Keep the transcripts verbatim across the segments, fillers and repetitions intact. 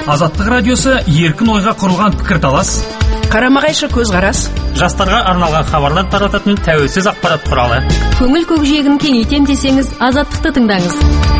Азаттық радиосы еркін ойға құрылған пікірталас, қарама-қайшы көзқарас, жастарға арналған хабарлар тарататын тәуелсіз ақпарат құралы. Көңіл көкжиегін кеңейтем десеңіз, Азаттықты тыңдаңыз.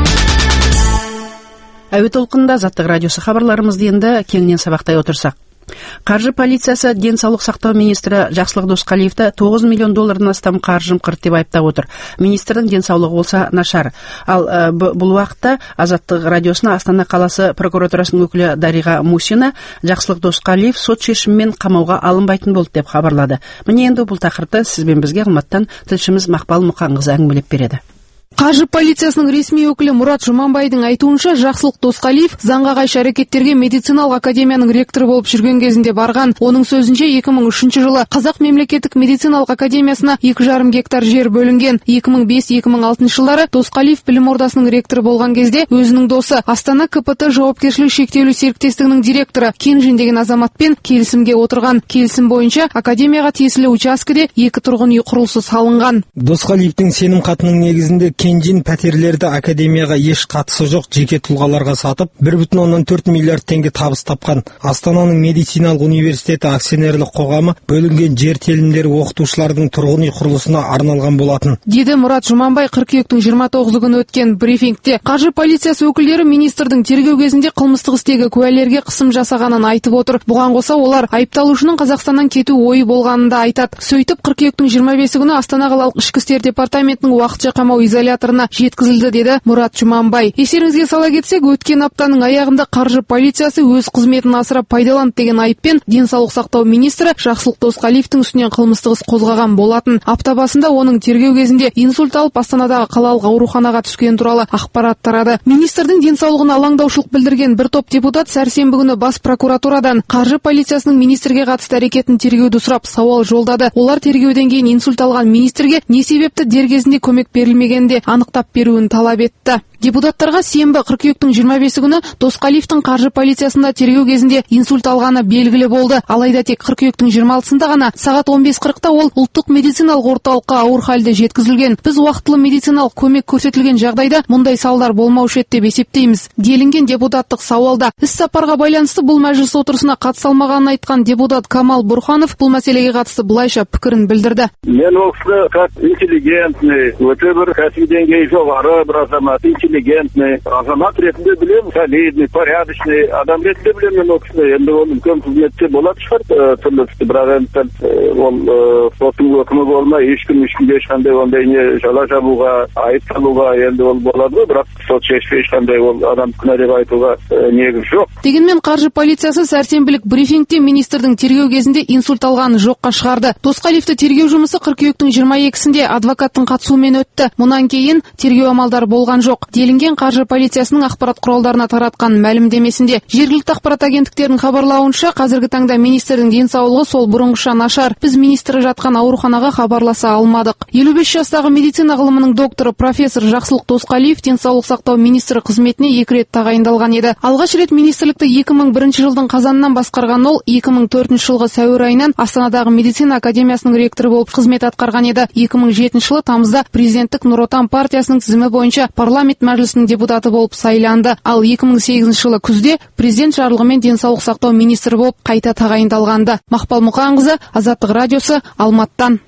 Әуе толқынында Азаттық радиосы хабарларымызды енді кеңінен сабақтай отырсақ. Қаржы полициясы денсаулық сақтау министрі Жақсылық Досқалиевті тоғыз миллион доллардан астам қаржы жымқырды деп айыптап отыр. Министрдің денсаулығы болса нашар. Ал ә, бұл уақытта Азаттық радиосына Астана қаласы прокуратурасының өкілі Дариға Мусина Жақсылық Досқалиев сот шешімімен қамауға алынбайтын болды деп хабарлады. Міне енді бұл тақырыпты сізбен бізге Алматыдан тілшіміз Мақпал Мұқанқызы әңгімелеп береді. Қаржы полициясының ресми өкілі Мұрат Жұманбайдың айтуынша, Жақсылық Досқалиев заңға қайшы әрекеттерге медициналық академияның ректоры болып жүрген кезінде барған. Оның сөзінше екі мың үшінші жылы Қазақ мемлекеттік медициналық академиясына екі жарым гектар жер бөлінген. екі мың бес - екі мың алтыншы жылдары Досқалиев білім ордасының ректоры болған кезде өзінің досы Астана КПТ жауапкершілігі шектеулі серіктестігінің директоры Кенжин деген азаматпен келісімге отырған. Келісім бойынша академияға тиесілі учаскеде екі тұрғын үй құрылысы салынған. Досқалиевтің сенім хатының негізінде Кенжин пәтерлерді академияға еш қатысы жоқ жеке тұлғаларға сатып, бір бүтін оннан төрт миллиард теңге табыс тапқан. Астананың медициналық университеті акционерлік қоғамы бөлінген жер телімдері оқытушылардың тұрғын үй құрылысына арналған болатын. Деді Мұрат Жұманбай қыркүйектің жиырма тоғызы күні өткен брифингте. Қаржы полициясы өкілдері министрдің тергеу кезінде қылмыстық істегі куәлерге қысым жасағанын айтып отыр. Бұған қоса олар айыпталушының Қазақстаннан кету ойы болғанын да айтады. Сөйтіп қыркүйектің жиырма бесі күні Астана қалалық ішкі істер департаментінің уақытша қамау изоляторына жеткізілді, деді Мұрат Жұманбай. Естеріңізге сала кетсек, өткен аптаның аяғында қаржы полициясы өз қызметін асыра пайдаланды деген айыппен денсаулық сақтау министрі Жақсылық Досқалиевтің үстінен қылмыстық іс қозғаған болатын. Апта басында оның тергеу кезінде инсульт алып Астанадағы қалалық ауруханаға түскен туралы ақпарат тарады. Министрдің денсаулығына алаңдаушылық білдірген бір топ депутат сәрсенбі күні бас прокуратурадан қаржы полициясының министрге қатысты әрекетін тергеуді сұрап сауал жолдады. Олар тергеуден кейін инсульт алған министрге не себепті дер кезінде көмек берілмегенде анықтап беруін талап етті. Депутаттарға сенбі қыркүйектің жиырма бесі күні Досқалиевтің қаржы полициясында тергеу кезінде инсульт алғаны белгілі болды. Алайда тек қыркүйектің жиырма алтысында ғана сағат он бес қырықта ол ұлттық медициналық орталыққа ауыр халде жеткізілген. Біз уақытылы медициналық көмек көрсетілген жағдайда мұндай салдар болмаушы еді деп есептейміз. Делінген депутаттық сауалда. Іс сапарға байланысты бұл мәжіліс отырысына қатыса алмағанын айтқан депутат Камал Бурханов бұл мәселеге қатысты былайша пікірін білдірді. Мен ол кісі как интеллигентный, өте бір кәсіби деңгейі жоғары бір азамат, интеллигентный, азамат ретінде білем, солидный, порядочный адам ретінде білем мен ол кісіні. Енді ол үлкен қызметте болады шығар, түрлі бірақ енді ол соттың өкімі болмай, ешкім ешкімге ешқандай ондай не жала жабуға, айып салуға енді ол болады ғой, бірақ сот шешпей ешқандай ол адам күнә деп айтуға негіз жоқ. Дегенмен қаржы полициясы сәрсенбілік брифингте министрдің тергеу кезінде инсульт алғанын жоққа шығарды. Досқалиевті тергеу жұмысы қыркүйектің жиырма екісінде адвокаттың қатысуымен өтті. Мұнан кейін тергеу амалдары болған жоқ. Делінген қаржы полициясының ақпарат құралдарына таратқан мәлімдемесінде. Жергілікті ақпарат агенттіктерінің хабарлауынша, қазіргі таңда министрдің денсаулығы сол бұрынғыша нашар. Біз министрі жатқан ауруханаға хабарласа алмадық. елу бес жастағы медицина ғылымының докторы профессор Жақсылық Досқалиев денсаулық сақтау министрі қызметіне екі рет тағайындалған еді. Алғаш рет министрлікті екі мың бірінші жылдың қазанынан басқарған ол, екі мың төртінші жылғы сәуір айынан Астанадағы медицина академиясының ректоры болып қызмет атқарған еді. екі мың жетінші жылы тамызда президенттік Нұр Отан партиясының тізімі бойынша парламент мәжілісінің депутаты болып сайланды. Ал екі мың сегізінші жылы күзде президент жарлығымен денсаулық сақтау министрі болып қайта тағайындалғанды. Мақпал Мұқанқызы, Азаттық радиосы, Алматыдан.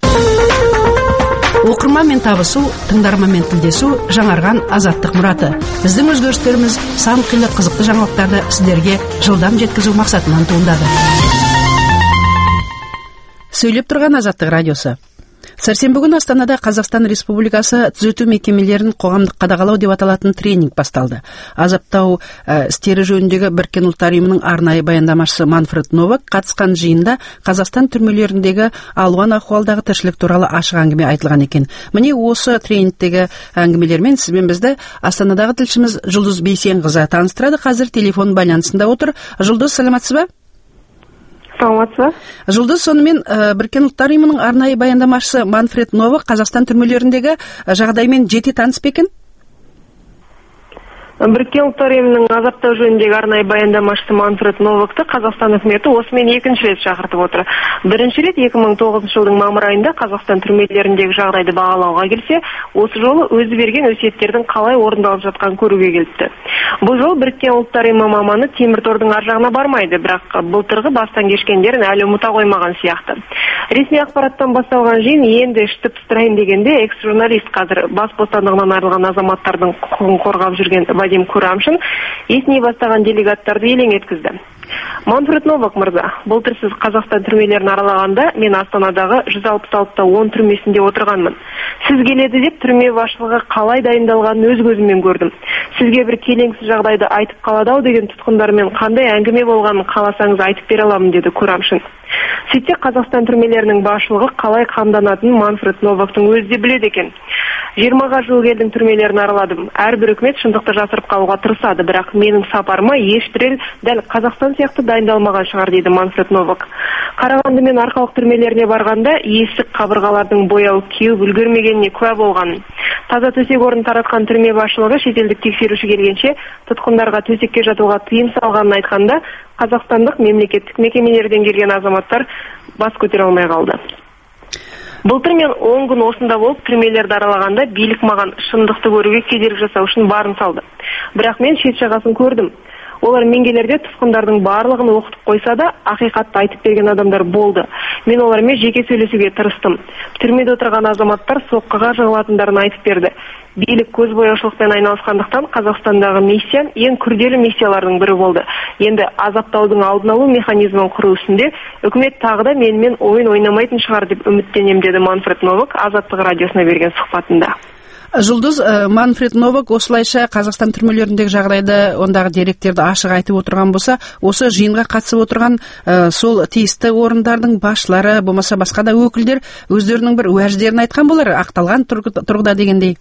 Оқырманмен табысу, тыңдарманмен тілдесу, жаңарған Азаттық мұраты. Біздің өзгерістеріміз сан қилы қызықты жаңалықтарды сіздерге жылдам жеткізу мақсатынан туындады. Сөйлеп тұрған Азаттық радиосы. Сәрсенбі күні Астанада Қазақстан Республикасы түзету мекемелерін қоғамдық қадағалау деп аталатын тренинг басталды. Азаптау ә, істері жөніндегі Біріккен ұлттар ұйымының арнайы баяндамашысы Манфред Новак қатысқан жиында Қазақстан түрмелеріндегі алуан ахуалдағы тіршілік туралы ашық әңгіме айтылған екен. Міне осы тренингтегі әңгімелермен сізбен бізді Астанадағы тілшіміз Жұлдыз Бейсенқызы таныстырады. Қазір телефон байланысында отыр. Жұлдыз, саламатсыз ба? Саламатсыз. Жұлдыз, сонымен Біріккен ұлттар ұйымының арнайы баяндамашысы Манфред Новак Қазақстан түрмелеріндегі жағдаймен жете таныс па екен? Біріккен ұлттар ұйымының азаптау жөніндегі арнайы баяндамашысы Манфред Новакты Қазақстан үкіметі осымен екінші рет шақыртып отыр. Бірінші рет екі мың тоғызыншы жылдың мамыр айында Қазақстан түрмелеріндегі жағдайды бағалауға келсе, осы жолы өзі берген өсиеттердің қалай орындалып жатқанын көруге келіпті. Бұл жол Біріккен Ұлттар Ұйымы маманы темір тордың ар жағына бармайды, бірақ былтырғы бастан кешкендерін әлі ұмыта қоймаған сияқты. Ресми ақпараттан басталған жиын енді ішті пыстырайын дегенде экс-журналист қазір бас бостандығынан айырылған азаматтардың құқығын қорғап жүрген Вадим Курамшин есіне бастаған делегаттарды елең еткізді. Манфред Новак мырза, былтыр сіз Қазақстан түрмелерін аралағанда, мен Астанадағы жүз алпыс алтыда он түрмесінде отырғанмын. Сіз келеді деп түрме басшылығы қалай дайындалғанын өз көзіммен көрдім. Сізге бір келеңсіз жағдайды айтып қалады-ау деген тұтқындармен қандай әңгіме болғанын қаласаңыз айтып бере аламын, деді Курамшин. Сөйтсе Қазақстан түрмелерінің басшылығы қалай қамданатынын Манфред Новактың өзі де біледі екен. жиырмаға жуық елдің түрмелерін араладым. Әрбір үкімет шындықты жасырып қалуға тырысады, бірақ менің сапарыма ешбір ел дәл Қазақстан сияқты дайындалмаған шығар, дейді Манфред Новак. Қарағанды мен Арқалық түрмелеріне барғанда есік қабырғалардың бояуы кеуіп үлгермегеніне куә болған. Таза төсек орын таратқан түрме басшылығы шетелдік тексеруші келгенше тұтқындарға төсекке жатуға тыйым салғанын айтқанда, қазақстандық мемлекеттік мекемелерден келген азаматтар бас көтере алмай қалды. Былтыр мен он күн осында болып түрмелерді аралағанда билік маған шындықты көруге кедергі жасау үшін барын салды. Бірақ мен шет жағасын көрдім. Олар менгелерде тұтқындардың барлығын оқытып қойса да, ақиқатты айтып берген адамдар болды. Мен олармен жеке сөйлесуге тырыстым. Түрмеде отырған азаматтар соққыға жығылатындарын айтып берді. Билік көз бояушылықпен айналысқандықтан Қазақстандағы миссия ең күрделі миссиялардың бірі болды. Енді азаптаудың алдын алу механизмін құру үстінде үкімет тағы да менімен ойын ойнамайтын шығар деп үміттенем, деді Манфред Новак Азаттық радиосына берген сұхбатында. Жұлдыз, Манфред Новак осылайша Қазақстан түрмелеріндегі жағдайды, ондағы деректерді ашық айтып отырған болса, осы жиынға қатысып отырған ә, сол тиісті орындардың басшылары, болмаса басқа да өкілдер өздерінің бір уәждерін айтқан болар, ақталған тұрғыда дегендей.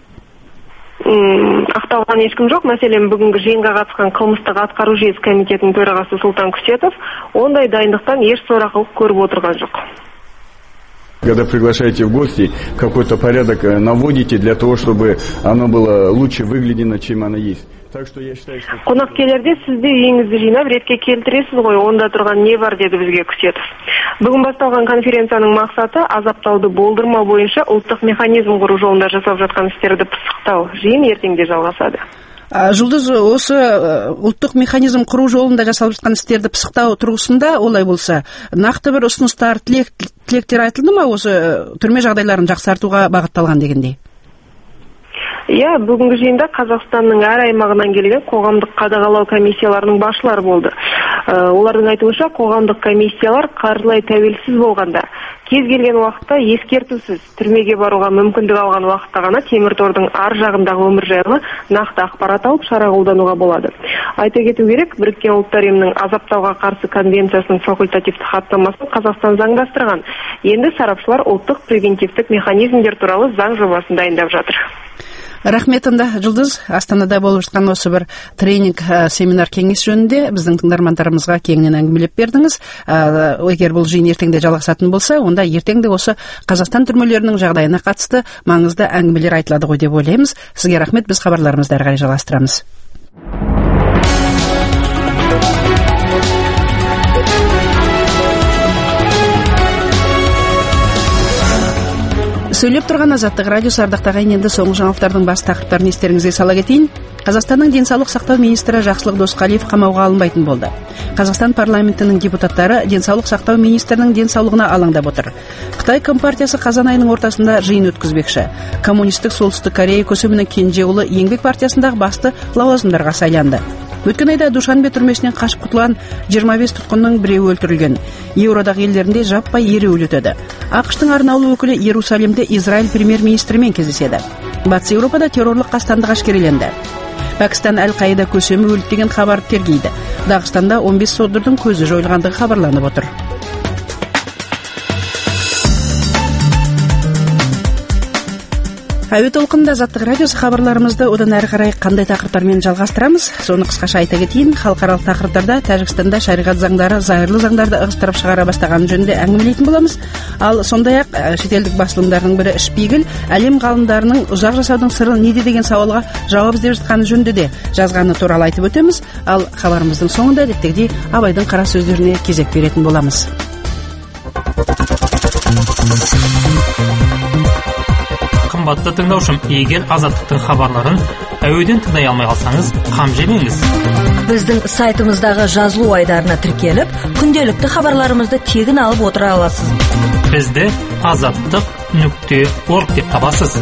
М, ақталған ешкім жоқ. Мәселен, бүгінгі жиынға қатысқан қылмыстық атқару жүйесі комитетінің төрағасы Сұлтан Күсетов ондай дайындықтан еш сорақылық көріп отырған жоқ. Когда приглашаете в гости, какой-то порядок наводите для того, чтобы оно было лучше выглядено, чем оно есть. Так что я считаю, что... Қонақ келерде сізді үйіңізді жинап ретке келтіресіз ғой, онда тұрған не бар, деді бізге Күсетов. Бүгін басталған конференцияның мақсаты азаптауды болдырмау бойынша ұлттық механизм құру жолында жасап жатқан істерді пысықтау. Жиын ертеңде жалғасады. Жұлдыз, осы ұлттық механизм құру жолында жасалып жатқан істерді пысықтау тұрғысында, олай болса, нақты бір ұсыныстар, тілек, тілектер айтылды ма осы түрме жағдайларын жақсартуға бағытталған дегендей? Иә, бүгінгі жиында Қазақстанның әр аймағынан келген қоғамдық қадағалау комиссияларының басшылары болды. Олардың айтуынша, қоғамдық комиссиялар қаржылай тәуелсіз болғанда, кез келген уақытта ескертусіз түрмеге баруға мүмкіндік алған уақытта ғана темір тордың ар жағындағы өмір жайлы нақты ақпарат алып шара қолдануға болады. Айта кету керек, Біріккен Ұлттар Ұйымының азаптауға қарсы конвенциясының факультативті хаттамасын Қазақстан заңдастырған. Енді сарапшылар ұлттық превентивтік механизмдер туралы заң жобасын дайындап жатыр. Рахмет, анда Жұлдыз, Астанада болып жатқан осы бір тренинг, семинар, кеңес жөнінде біздің тыңдармандарымызға кеңінен әңгімелеп бердіңіз. Егер бұл жиын ертеңде жалғасатын болса, онда ертеңде осы Қазақстан түрмелерінің жағдайына қатысты маңызды әңгімелер айтылады ғой деп ойлаймыз. Сізге рахмет, біз хабарларымызды әрі қарай жалғастырамыз. Сөйлеп тұрған Азаттық радиосы, ардақты енді соңғы жаңалықтардың бас тақырыптарын естеріңізге сала кетейін. Қазақстанның денсаулық сақтау министрі Жақсылық Досқалиев қамауға алынбайтын болды. Қазақстан парламентінің депутаттары денсаулық сақтау министрінің денсаулығына алаңдап отыр. Қытай Компартиясы қазан айының ортасында жиын өткізбекші. Коммунистік Солтүстік Корея көсемінің кенже ұлы Еңбек партиясындағы басты лауазымдарға сайланды. Өткен айда Душанбе түрмесінен қашып құтылған жиырма бес тұтқынның біреуі өлтірілген. Еуродағы елдерінде жаппай ереуіл өтеді. ақш-тың арнаулы өкілі Иерусалимде Израиль премьер-министрімен кездеседі. Батыс Еуропада террорлық қастандық ашкереленді. Пәкістан Әл-Қаида көсемі өлді деген хабар тергейді. Дағыстанда он бес содырдың көзі жойылғандығы хабарланып отыр. Әуе толқынында Азаттық радиосы, хабарларымызды одан әрі қарай қандай тақырыптармен жалғастырамыз. Соны қысқаша айта кетейін. Халықаралық тақырыптарда Тәжікстанда шариғат заңдары зайырлы заңдарды ығыстырып шығара бастаған жөнінде әңгімелейтін боламыз. Ал сондай-ақ шетелдік басылымдардың бірі Шпигель әлем ғалымдарының ұзақ жасаудың сыры неде деген сауалға жауап іздеп жатқаны жөнінде де жазғаны туралы айтып өтеміз. Ал хабарымыздың соңында әдеттегідей Абайдың қара сөздеріне кезек беретін боламыз. қымбатты тыңдаушым, егер Азаттықтың хабарларын әуеден тыңдай алмай қалсаңыз, қам жемеңіз. Біздің сайтымыздағы жазылу айдарына тіркеліп, күнделікті хабарларымызды тегін алып отыра аласыз. Бізді азаттық нүкте орг деп табасыз.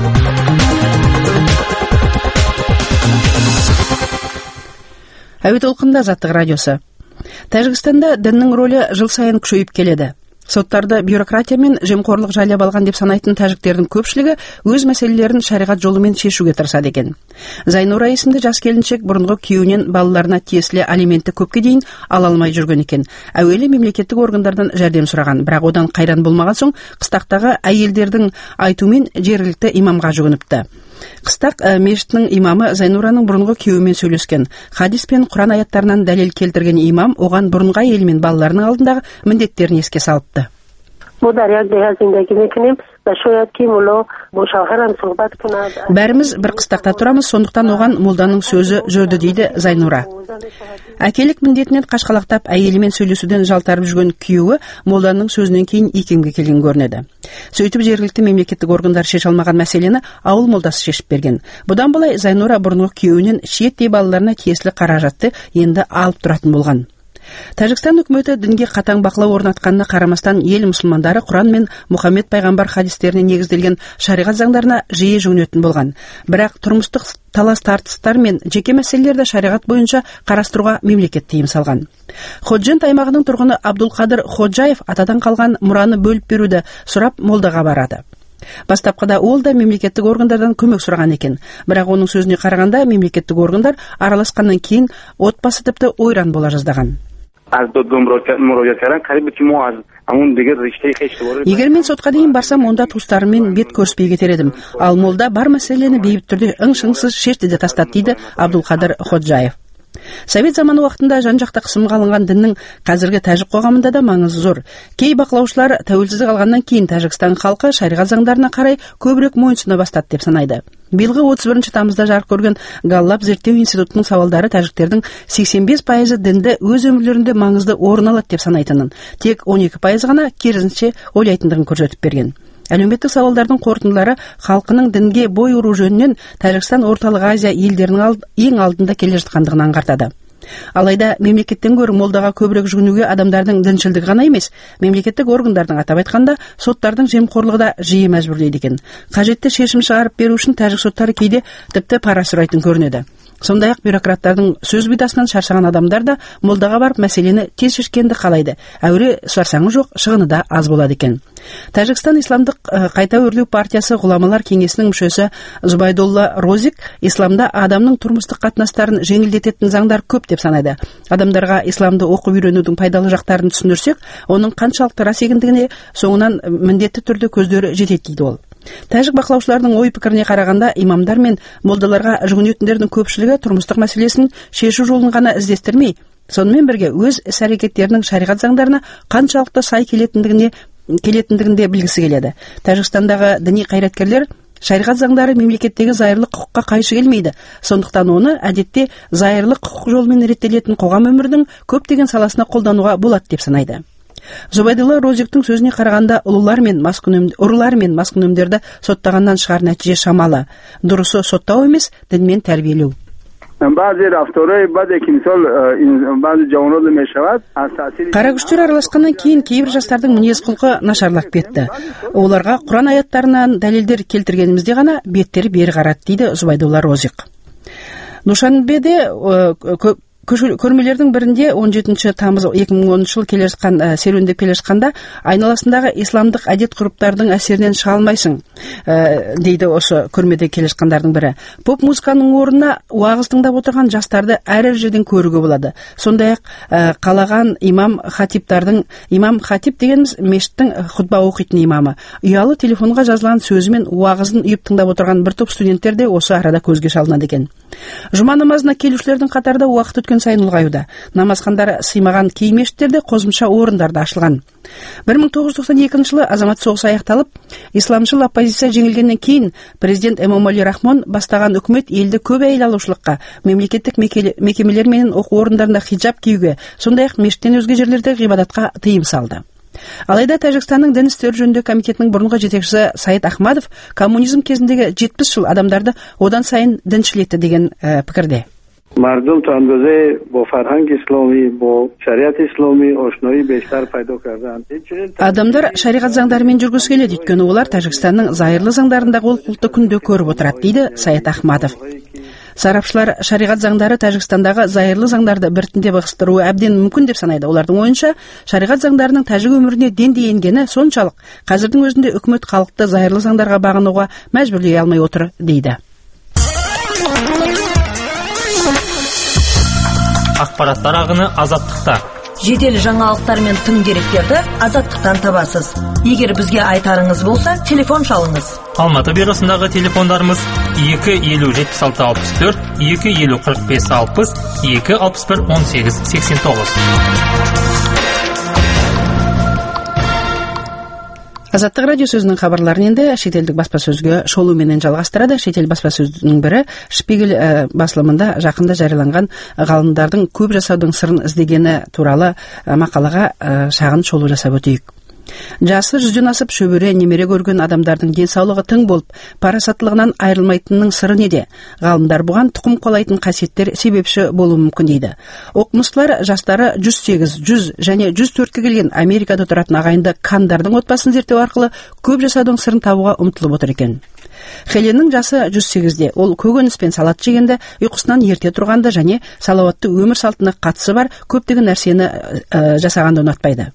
Әуе толқында Азаттық радиосы. Тәжікстанда діннің рөлі жыл сайын күшейіп келеді. Соттарды бюрократия мен жемқорлық жайлап алған деп санайтын тәжіктердің көпшілігі өз мәселелерін шариғат жолымен шешуге тырысады екен. Зайнура есімді жас келіншек бұрынғы күйеуінен балаларына тиесілі алиментті көпке дейін ала алмай жүрген екен. Әуелі мемлекеттік органдардан жәрдем сұраған, бірақ одан қайран болмаған соң қыстақтағы әйелдердің айтуымен жергілікті имамға жүгініпті. Қыстақ мешітінің имамы Зайнураның бұрынғы күйеуімен сөйлескен. Хадис пен Құран аяттарынан дәлел келтірген имам оған бұрынғы әйелі мен балаларының алдындағы міндеттерін еске салыпты. Бәріміз бір қыстақта тұрамыз, сондықтан оған молданың сөзі жүрді дейді Зайнура. Әкелік міндетінен қашқалақтап әйелімен сөйлесуден жалтарып жүрген күйеуі молданың сөзінен кейін икемге келген көрінеді. Сөйтіп жергілікті мемлекеттік органдар шеше алмаған мәселені ауыл молдасы шешіп берген. Бұдан былай Зайнура бұрынғы күйеуінен шиеттей балаларына тиесілі қаражатты енді алып тұратын болған. Тәжікстан үкіметі дінге қатаң бақылау орнатқанына қарамастан ел мұсылмандары Құран мен Мұхаммед пайғамбар хадистеріне негізделген шариғат заңдарына жиі жүгінетін болған. Бірақ тұрмыстық талас тартыстар мен жеке мәселелерді шариғат бойынша қарастыруға мемлекет тыйым салған. Ходжент аймағының тұрғыны Абдулқадыр Ходжаев атадан қалған мұраны бөліп беруді сұрап молдаға барады. Бастапқыда ол да мемлекеттік органдардан көмек сұраған екен. Бірақ оның сөзіне қарағанда мемлекеттік органдар араласқаннан кейін отбасы тіпті ойран бола жаздаған. Егер мен сотқа дейін барсам, онда туыстарыммен бет көріспей кетер едім. Ал молда бар мәселені бейбіт түрде ың-шыңсыз шешті де тастады дейді Абдулқадыр Ходжаев. Совет заманы уақытында жан-жақта қысымға алынған діннің қазіргі тәжік қоғамында да маңызы зор. Кей бақылаушылар тәуелсіздік алғаннан кейін Тәжікстан халқы шариғат заңдарына қарай көбірек мойынсұна бастады деп санайды. Биылғы отыз бірінші тамызда жарық көрген Галлап зерттеу институтының сауалдары тәжіктердің сексен бес пайызы дінді өз өмірлерінде маңызды орын алады деп санайтынын, тек он екі пайыз ғана керісінше ойлайтындығын көрсетіп берген. Әлеуметтік сауалдардың қорытындылары халқының дінге бой ұру жөнінен Тәжікстан Орталық Азия елдерінің ең алдында келе жатқандығын аңғартады. Алайда мемлекеттен гөрі молдаға көбірек жүгінуге адамдардың діншілдігі ғана емес, мемлекеттік органдардың атап айтқанда соттардың жемқорлығы да жиі мәжбүрлейді екен. Қажетті шешім шығарып беру үшін тәжік соттары кейде тіпті пара сұрайтын көрінеді. Сондай-ақ бюрократтардың сөз бидасынан шаршаған адамдар да молдаға барып мәселені тез шешкенді қалайды. Әуре сұрсаңы жоқ, шығыны да аз болады екен. Тәжікстан исламдық қайта өрлеу партиясы ғұламалар кеңесінің мүшесі Зубайдулла Розик исламда адамның тұрмыстық қатынастарын жеңілдететін заңдар көп деп санайды. Адамдарға исламды оқып үйренудің пайдалы жақтарын түсіндірсек, оның қаншалықты рас екендігіне соңынан міндетті түрде көздері жетеді дейді ол. Тәжік бақылаушылардың ой пікіріне қарағанда, имамдар мен молдаларға жүгінетіндердің көпшілігі тұрмыстық мәселесін шешу жолын ғана іздестірмей, сонымен бірге өз іс-әрекеттерінің шариғат заңдарына қаншалықты сай келетіндігіне келетіндігінде білгісі келеді. Тәжікстандағы діни қайраткерлер шариғат заңдары мемлекеттегі зайырлық құқыққа қайшы келмейді. Сондықтан оны әдетте зайырлық құқық жолымен реттелетін қоғам өмірінің көптеген саласына қолдануға болады деп санайды. Зубайдулла Розиктің сөзіне қарағанда, ұлылар мен ұрылар мен маскүнемдерді соттағаннан шығар нәтиже шамалы. Дұрысы соттау емес, дінмен тәрбиелеу. Қара күштер араласқаннан кейін кейбір жастардың мінез құлқы нашарлап кетті. Оларға Құран аяттарынан дәлелдер келтіргенімізде ғана беттері бері қарады дейді Зубайдулла Розик. Душанбеде көрмелердің бірінде он жетінші тамыз екі мың оныншы жылы келе жатқан серуендеп келе жатқанда айналасындағы исламдық әдет ғұрыптардың әсерінен шыға алмайсың, дейді осы көрмеде келе жатқандардың бірі. Поп музыканың орнына уағыз тыңдап отырған жастарды әр жерден көруге болады. Сондай-ақ қалаған имам хатиптардың, имам хатип дегеніміз мешіттің хутба оқитын имамы, ұялы телефонға жазылған сөзімен уағызын үйіп тыңдап отырған бір топ студенттер де осы арада көзге шалынады екен. Жұма намазына келушілердің қатарда уақыт өткен сайын ұлғаюда. Намазхандар сыймаған кей мешіттерде қосымша орындарда ашылған. бір мың тоғыз жүз тоқсан екінші жылы азамат соғысы аяқталып, исламшыл оппозиция жеңілгеннен кейін президент Эмомали Рахмон бастаған үкімет елді көп әйел алушылыққа, мемлекеттік мекемелер мен оқу орындарында хиджаб киюге, сондай-ақ мешіттен өзге жерлерде ғибадатқа тыйым салды. Алайда Тәжікстанның дін істері жөніндегі комитетінің бұрынғы жетекшісі Саид Ахмадов коммунизм кезіндегі жетпіс жыл адамдарды одан сайын діншілетті деген ә, пікірде. مردم تا اندازه با فرهنگ اسلامی با شریعت اسلامی آشنایی بیشتر پیدا کردند. Адамдар шариғат заңдарымен жүргісі келеді, өйткені олар Тәжікстанның зайырлы заңдарындағы олқылықты күнде көріп отырады, дейді Саид Ахмадов. Сарапшылар шариғат заңдары Тәжікстандағы зайырлы заңдарды біртіндеп ығыстыруы әбден мүмкін деп санайды. Олардың ойынша, шариғат заңдарының тәжік өміріне дендей енгені соншалық қазірдің өзінде үкімет халықты зайырлы заңдарға бағынуға мәжбүрлей алмай отыр, дейді. Ақпараттар ағыны азаттықта. Жедел жаңалықтар мен тың деректерді азаттықтан табасыз. Егер бізге айтарыңыз болса, телефон шалыңыз. Алматы бюросындағы телефондарымыз екі елу жетпіс алты алпыс төрт, екі елу қырық бес алпыс, екі алпыс бір он сегіз сексен тоғыз. Азаттық радио сөзінің хабарларын енді шетелдік баспасөзге шолуменен жалғастырады. Шетел баспасөзінің бірі Шпигель ә, басылымында жақында жарияланған ғалымдардың көп жасаудың сырын іздегені туралы ә, мақалаға ә, шағын шолу жасап өтейік. Жасы жүзден асып шөбере немере көрген адамдардың денсаулығы тың болып, парасаттылығынан айырылмайтынының сыры неде? Ғалымдар бұған тұқым қуалайтын қасиеттер себепші болуы мүмкін дейді. Оқымыстылар жастары жүз сегіз, жүз және жүз төртке келген Америкада тұратын ағайынды Кандардың отбасын зерттеу арқылы көп жасаудың сырын табуға ұмтылып отыр екен. Хеленнің жасы жүз сегізде. Ол көкөніс пен салат жегенді, ұйқысынан ерте тұрғанды және салауатты өмір салтына қатысы бар көптеген нәрсені ә, жасағанды ұнатпайды.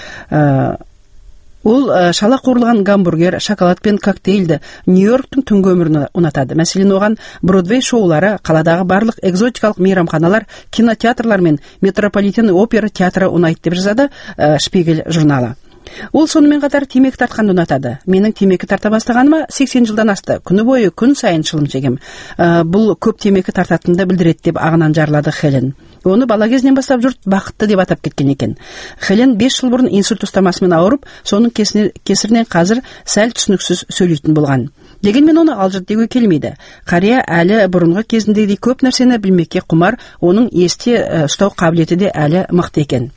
Ә, Ол шала қуырылған гамбургер, шоколад пен коктейлді Нью-Йорктың түнгі өмірін ұнатады. Мәселен, оған Бродвей шоулары, қаладағы барлық экзотикалық мейрамханалар, кинотеатрлар мен метрополитен опера театры ұнайды деп жазады Шпигель журналы. Ол сонымен қатар темекі тартқанды ұнатады. Менің темекі тарта бастағаныма сексен жылдан асты. Күні бойы күн сайын шылым шегем. Бұл көп темекі тартатынды білдіреді деп ағынан жарлады Хелен. Оны бала кезінен бастап жұрт бақытты деп атап кеткен екен. Хелен бес жыл бұрын инсульт ұстамасымен ауырып, соның кесірінен қазір сәл түсініксіз сөйлейтін болған. Дегенмен оны алжырт деуге келмейді. Қария әлі бұрынғы кезіндегідей көп нәрсені білмекке құмар, оның есте ұстау қабілеті де әлі мықты екен.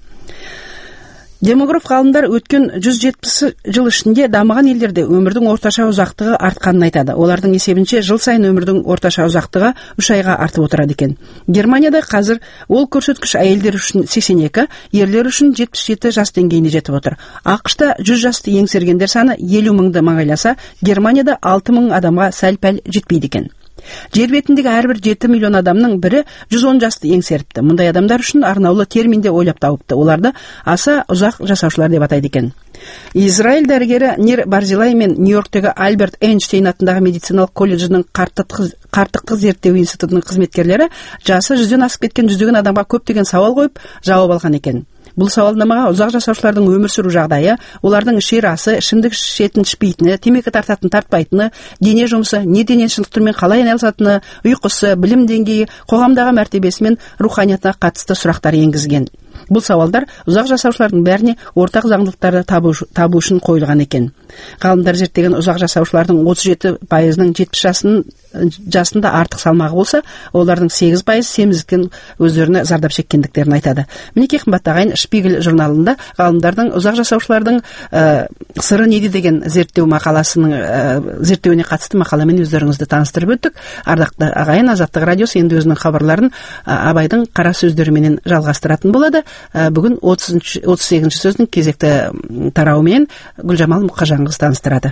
Демограф ғалымдар өткен жүз жетпіс жыл ішінде дамыған елдерде өмірдің орташа ұзақтығы артқанын айтады. Олардың есебінше жыл сайын өмірдің орташа ұзақтығы үш айға артып отырады екен. Германияда қазір ол көрсеткіш әйелдер үшін сексен екі, ерлер үшін жетпіс жеті жас деңгейіне жетіп отыр. ақш-та жүз жасты еңсергендер саны елу мыңды маңайласа, Германияда алты мың адамға сәл-пәл жетпейді екен. Жер бетіндегі әрбір жеті миллион адамның бірі жүз он жасты еңсеріпті. Мұндай адамдар үшін арнаулы терминде ойлап тауыпты. Оларды аса ұзақ жасаушылар деп атайды екен. Израиль дәрігері Нир Барзилай мен Нью-Йорктегі Альберт Эйнштейн атындағы медициналық колледжінің қарттықты зерттеу институтының қызметкерлері жасы жүзден асып кеткен жүздеген адамға көптеген сауал қойып жауап алған екен. Бұл сауалнамаға ұзақ жасаушылардың өмір сүру жағдайы, олардың ішер асы, ішімдік ішетін ішпейтіні, темекі тартатын тартпайтыны, дене жұмысы, не дене шынықтырумен қалай айналысатыны, ұйқысы, білім деңгейі, қоғамдағы мәртебесі мен руханиятына қатысты сұрақтар енгізген. Бұл сауалдар ұзақ жасаушылардың бәріне ортақ заңдылықтарды табу, табу үшін қойылған екен. Ғалымдар зерттеген ұзақ жасаушылардың отыз жеті пайызының жетпіс жасын, жасында артық салмағы болса, олардың сегіз пайыз семіздіктен өздеріне зардап шеккендіктерін айтады. Мінекей қымбатты ағайын, Шпигель журналында ғалымдардың ұзақ жасаушылардың ә, сыры неде деген зерттеу мақаласының ә, зерттеуіне қатысты мақаламен өздеріңізді таныстырып өттік. Ардақты ағайын, Азаттық радиосы енді өзінің хабарларын ә, Абайдың қара сөздеріменен жалғастыратын болады. Бүгін отыз сегізінші сөздің кезекті тарауымен Гүлжамал Мұқажанқызы таныстырады.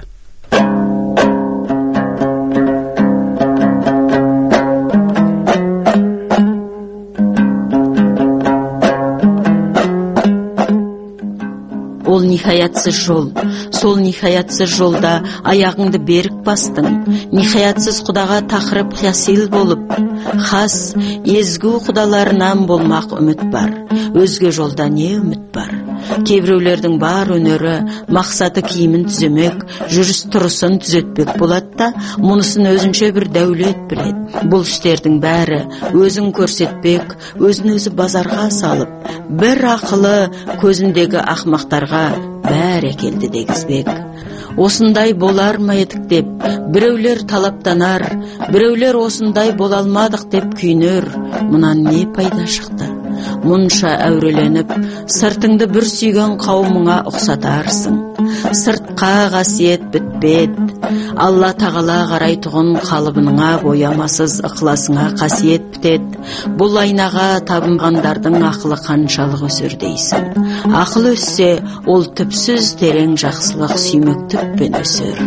Ол нихаятсыз жол. Сол нихаятсыз жолда аяғыңды берік бастың. Нихаятсыз құдаға тақырып қиясил болып, хас, езгу құдаларынан болмақ үміт бар. Өзге жолда не үміт бар? Кейбіреулердің бар өнері, мақсаты киімін түземек, жүріс тұрысын түзетпек болады да, мұнысын өзінше бір дәулет біледі. Бұл істердің бәрі өзін көрсетпек, өзін өзі базарға салып, бір ақылы көзіндегі ақмақтарға бәрекелді дегізбек. осындай болар ма едік деп біреулер талаптанар, біреулер осындай бола алмадық деп күйінер. Мұнан не пайда шықты? Мұнша әуреленіп, сыртыңды бір сүйген қауымыңа ұқсатарсың. Сыртқа қасиет бітпет, Алла тағала қарайтұғын қалыбыныңа боямасыз ықыласыңа қасиет бітет. Бұл айнаға табынғандардың ақылы қаншалық өсер дейсің. Ақыл өссе, ол түпсіз терең жақсылық сүймек түппен өсер.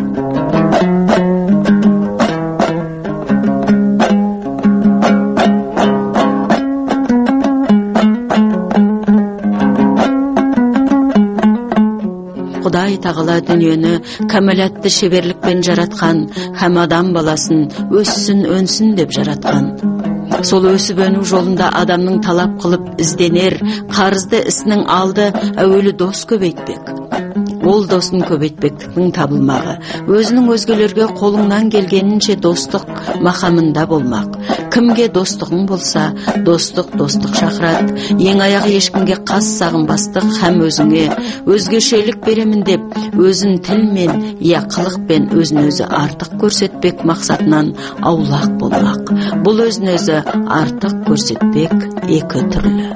Құдай тағала дүниені кәмелетті шеберлікпен жаратқан, һәм адам баласын өссін, өнсін деп жаратқан. Сол өсіп өну жолында адамның талап қылып ізденер, қарызды ісінің алды әуелі дос көбейтпек. Ол досын көбейтпектіктің табылмағы, өзінің өзгелерге қолыңнан келгенінше достық мақамында болмақ. Кімге достығың болса, достық достық шақырады. Ең аяғы ешкімге қас сағынбастық һәм өзіңе өзгешелік беремін деп, өзін тілмен, я қылықпен өзін өзі артық көрсетпек мақсатынан аулақ болмақ. Бұл өзін өзі артық көрсетпек екі түрлі.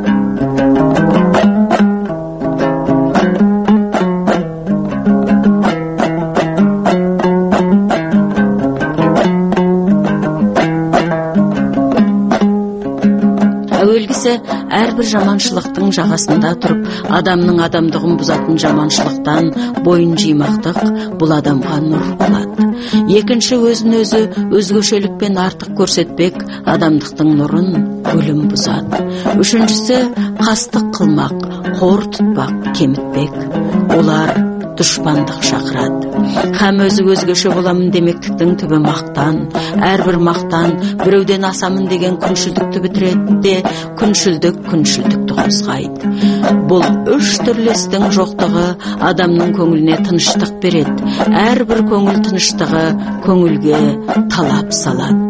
Әрбір жаманшылықтың жағасында тұрып, адамның адамдығын бұзатын жаманшылықтан бойын жимақтық бұл адамға нұр болады. Екінші, өзін өзі өзгешелікпен артық көрсетпек адамдықтың нұрын өлім бұзады. Үшіншісі, қастық қылмақ, қор тұтпақ, кемітпек. Олар дұшпандық шақырады. Һәм өзі өзгеше боламын демектіктің түбі мақтан. Әрбір мақтан біреуден асамын деген күншілдікті бітіреді де, күншілдік күншілдікті қозғайды. Бұл үш түрлестің жоқтығы адамның көңіліне тыныштық береді. Әрбір көңіл тыныштығы көңілге талап салады.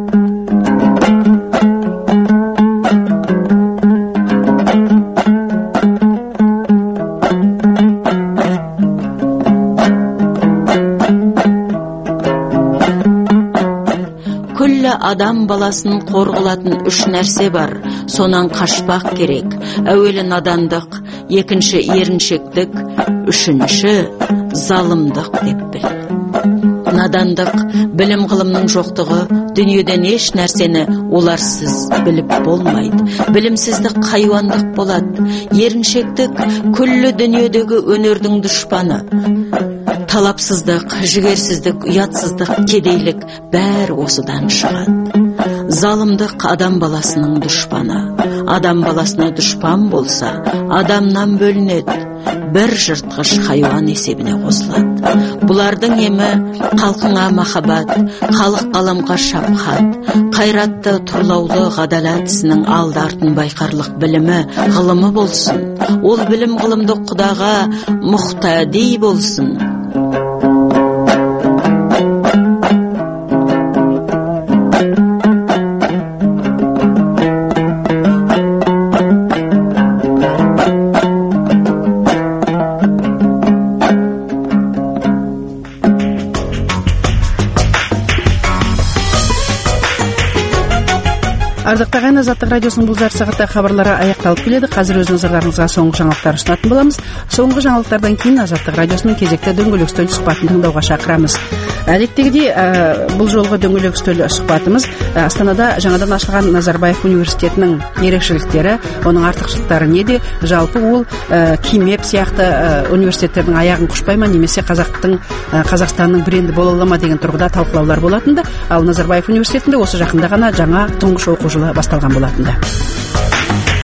Адам баласын қорғылатын үш нәрсе бар, сонан қашпақ керек. Әуелі надандық, екінші еріншектік, үшінші залымдық деп біл. Надандық, білім ғылымның жоқтығы, дүниеден еш нәрсені оларсыз біліп болмайды. Білімсіздік хайуандық болады. Еріншектік, күллі дүниедегі өнердің дұшпаны. Талапсыздық, жігерсіздік, ұятсыздық, кедейлік бәрі осыдан шығады. Залымдық адам баласының дұшпаны. Адам баласына дұшпан болса, адамнан бөлінеді. Бір жыртқыш хайуан есебіне қосылады. Бұлардың емі халқыңа махаббат, халық қаламға шапқат, қайратты, тұрлаулы ғадалат ісінің алды артын байқарлық білімі, ғылымы болсын. Ол білім ғылымды Құдаға мұқтади болсын. Ардақтаған Азаттық радиосының бұл зар сағатта хабарлары аяқталып келеді. Қазір өз назарларыңызға соңғы жаңалықтар ұсынатын боламыз. Соңғы жаңалықтардан кейін Азаттық радиосының кезекті дөңгелек үстел сұхбатын тыңдауға шақырамыз. Әдеттегідей, бұл жолғы дөңгелек үстел сұхбатымыз Астанада жаңадан ашылған Назарбаев университетінің ерекшеліктері, оның артықшылықтары неде, жалпы ол Кимеп сияқты университеттердің аяғын құшпай ма, немесе қазақтың Қазақстанның бренді бола ала ма деген тұрғыда талқылаулар болатынды. Ал Назарбаев университетінде осы жақында ғана жаңа тұңғыш оқу жылы басталған болатынды.